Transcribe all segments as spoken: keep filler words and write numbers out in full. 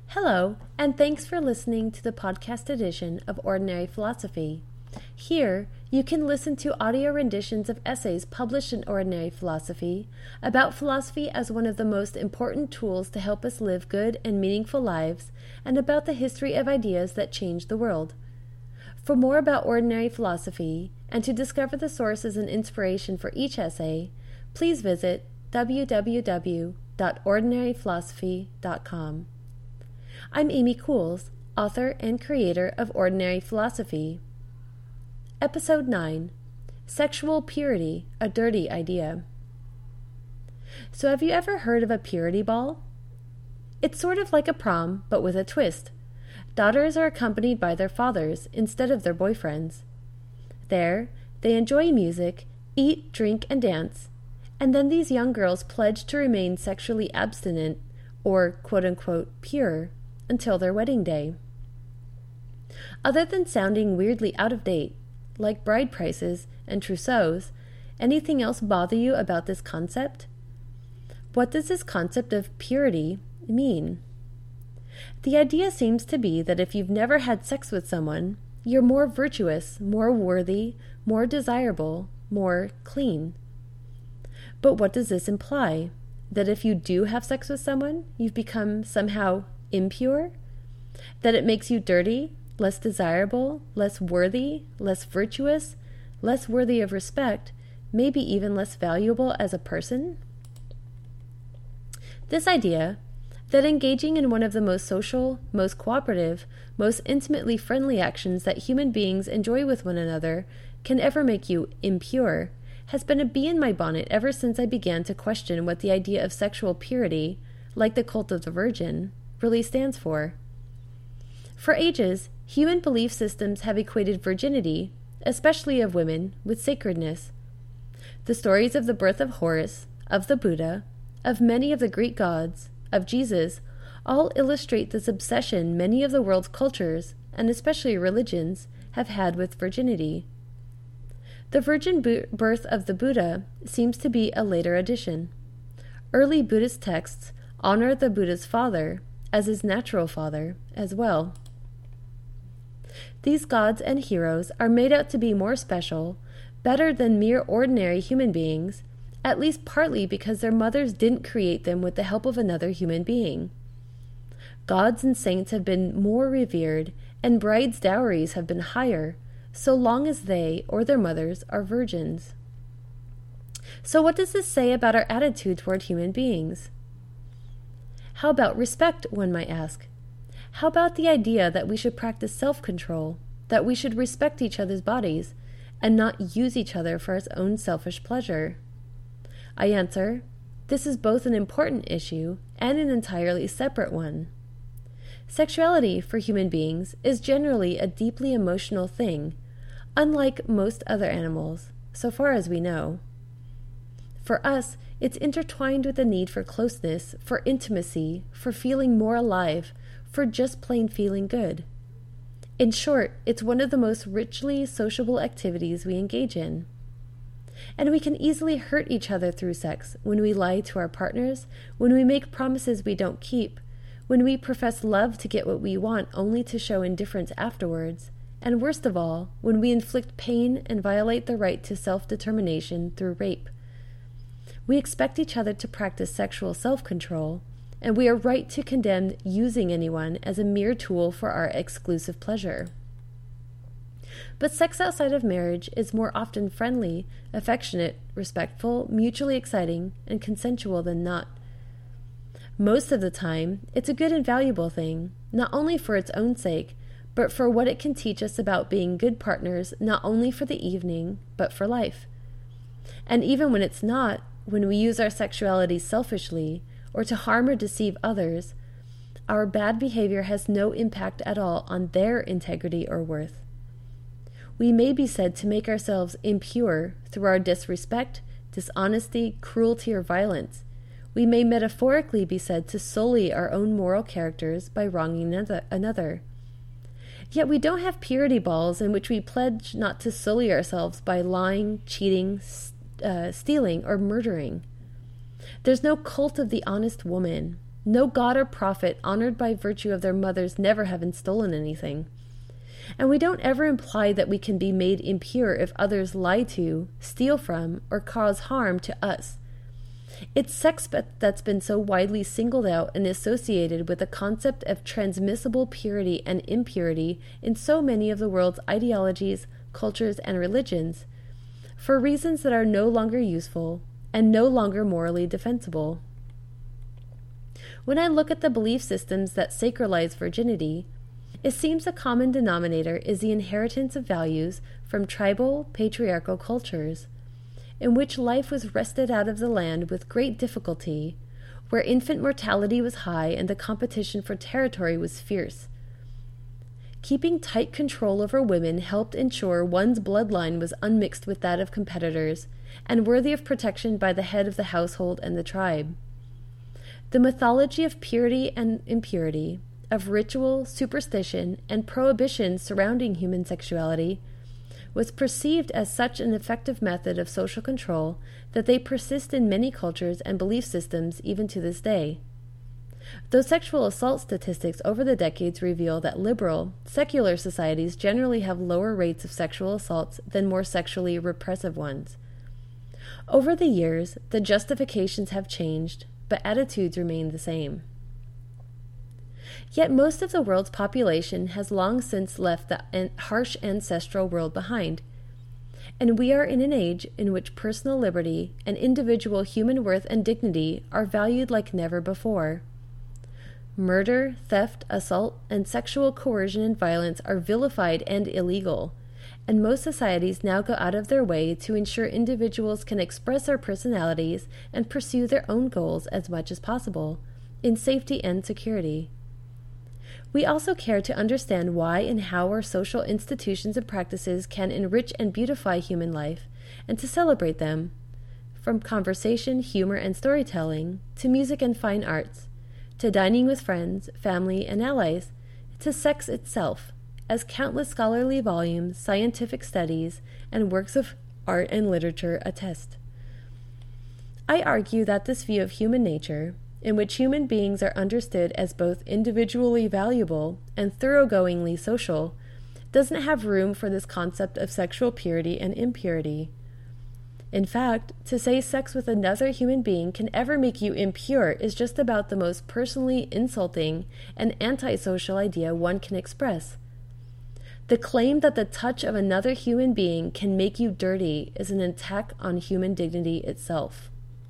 Hello, and thanks for listening to the podcast edition of Ordinary Philosophy. Here, you can listen to audio renditions of essays published in Ordinary Philosophy about philosophy as one of the most important tools to help us live good and meaningful lives, and about the history of ideas that change the world. For more about Ordinary Philosophy, and to discover the sources and inspiration for each essay, please visit w w w dot ordinary philosophy dot com. I'm Amy Cools, author and creator of Ordinary Philosophy. Episode nine, Sexual Purity, a Dirty Idea. So have you ever heard of a purity ball? It's sort of like a prom, but with a twist. Daughters are accompanied by their fathers instead of their boyfriends. There, they enjoy music, eat, drink, and dance, and then these young girls pledge to remain sexually abstinent, or quote-unquote pure, until their wedding day. Other than sounding weirdly out of date, like bride prices and trousseaux, anything else bother you about this concept? What does this concept of purity mean? The idea seems to be that if you've never had sex with someone, you're more virtuous, more worthy, more desirable, more clean. But what does this imply? That if you do have sex with someone, you've become somehow impure? That it makes you dirty, less desirable, less worthy, less virtuous, less worthy of respect, maybe even less valuable as a person? This idea, that engaging in one of the most social, most cooperative, most intimately friendly actions that human beings enjoy with one another can ever make you impure, has been a bee in my bonnet ever since I began to question what the idea of sexual purity, like the cult of the Virgin, really stands for. For ages, human belief systems have equated virginity, especially of women, with sacredness. The stories of the birth of Horus, of the Buddha, of many of the Greek gods, of Jesus, all illustrate this obsession many of the world's cultures, and especially religions, have had with virginity. The virgin bu- birth of the Buddha seems to be a later addition. Early Buddhist texts honor the Buddha's father as his natural father as well. These gods and heroes are made out to be more special, better than mere ordinary human beings, at least partly because their mothers didn't create them with the help of another human being. Gods and saints have been more revered, and brides' dowries have been higher, so long as they or their mothers are virgins. So what does this say about our attitude toward human beings? How about respect, one might ask? How about the idea that we should practice self-control, that we should respect each other's bodies, and not use each other for its own selfish pleasure? I answer, this is both an important issue and an entirely separate one. Sexuality for human beings is generally a deeply emotional thing, unlike most other animals, so far as we know. For us, it's intertwined with the need for closeness, for intimacy, for feeling more alive, for just plain feeling good. In short, it's one of the most richly sociable activities we engage in. And we can easily hurt each other through sex when we lie to our partners, when we make promises we don't keep, when we profess love to get what we want only to show indifference afterwards, and worst of all, when we inflict pain and violate the right to self-determination through rape. We expect each other to practice sexual self-control, and we are right to condemn using anyone as a mere tool for our exclusive pleasure. But sex outside of marriage is more often friendly, affectionate, respectful, mutually exciting, and consensual than not. Most of the time, it's a good and valuable thing, not only for its own sake, but for what it can teach us about being good partners not only for the evening, but for life. And even when it's not, when we use our sexuality selfishly, or to harm or deceive others, our bad behavior has no impact at all on their integrity or worth. We may be said to make ourselves impure through our disrespect, dishonesty, cruelty, or violence. We may metaphorically be said to sully our own moral characters by wronging another. Yet we don't have purity balls in which we pledge not to sully ourselves by lying, cheating, uh, stealing, or murdering. There's no cult of the honest woman. No god or prophet honored by virtue of their mothers never having stolen anything. And we don't ever imply that we can be made impure if others lie to, steal from, or cause harm to us. It's sex that's been so widely singled out and associated with the concept of transmissible purity and impurity in so many of the world's ideologies, cultures, and religions, for reasons that are no longer useful and no longer morally defensible. When I look at the belief systems that sacralize virginity, it seems a common denominator is the inheritance of values from tribal, patriarchal cultures, in which life was wrested out of the land with great difficulty, where infant mortality was high and the competition for territory was fierce. Keeping tight control over women helped ensure one's bloodline was unmixed with that of competitors, and worthy of protection by the head of the household and the tribe. The mythology of purity and impurity, of ritual, superstition, and prohibition surrounding human sexuality was perceived as such an effective method of social control that they persist in many cultures and belief systems even to this day. Though sexual assault statistics over the decades reveal that liberal, secular societies generally have lower rates of sexual assaults than more sexually repressive ones. Over the years, the justifications have changed, but attitudes remain the same. Yet most of the world's population has long since left the harsh ancestral world behind, and we are in an age in which personal liberty and individual human worth and dignity are valued like never before. Murder, theft, assault, and sexual coercion and violence are vilified and illegal, and most societies now go out of their way to ensure individuals can express their personalities and pursue their own goals as much as possible, in safety and security. We also care to understand why and how our social institutions and practices can enrich and beautify human life, and to celebrate them, from conversation, humor, and storytelling, to music and fine arts, to dining with friends, family, and allies, to sex itself, as countless scholarly volumes, scientific studies, and works of art and literature attest. I argue that this view of human nature, in which human beings are understood as both individually valuable and thoroughgoingly social, doesn't have room for this concept of sexual purity and impurity. In fact, to say sex with another human being can ever make you impure is just about the most personally insulting and antisocial idea one can express. The claim that the touch of another human being can make you dirty is an attack on human dignity itself.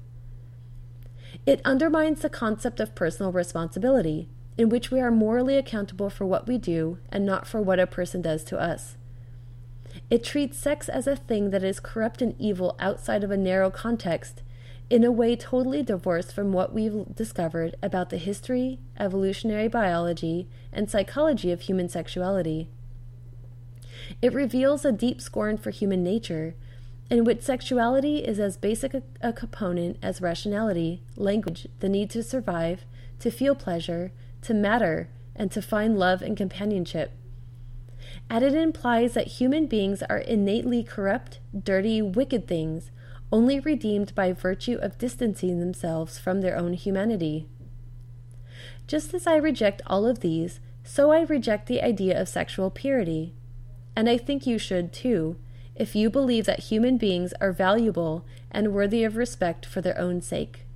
It undermines the concept of personal responsibility, in which we are morally accountable for what we do and not for what a person does to us. It treats sex as a thing that is corrupt and evil outside of a narrow context, in a way totally divorced from what we've discovered about the history, evolutionary biology, and psychology of human sexuality. It reveals a deep scorn for human nature, in which sexuality is as basic a, a component as rationality, language, the need to survive, to feel pleasure, to matter, and to find love and companionship. And it implies that human beings are innately corrupt, dirty, wicked things, only redeemed by virtue of distancing themselves from their own humanity. Just as I reject all of these, so I reject the idea of sexual purity. And I think you should too, if you believe that human beings are valuable and worthy of respect for their own sake.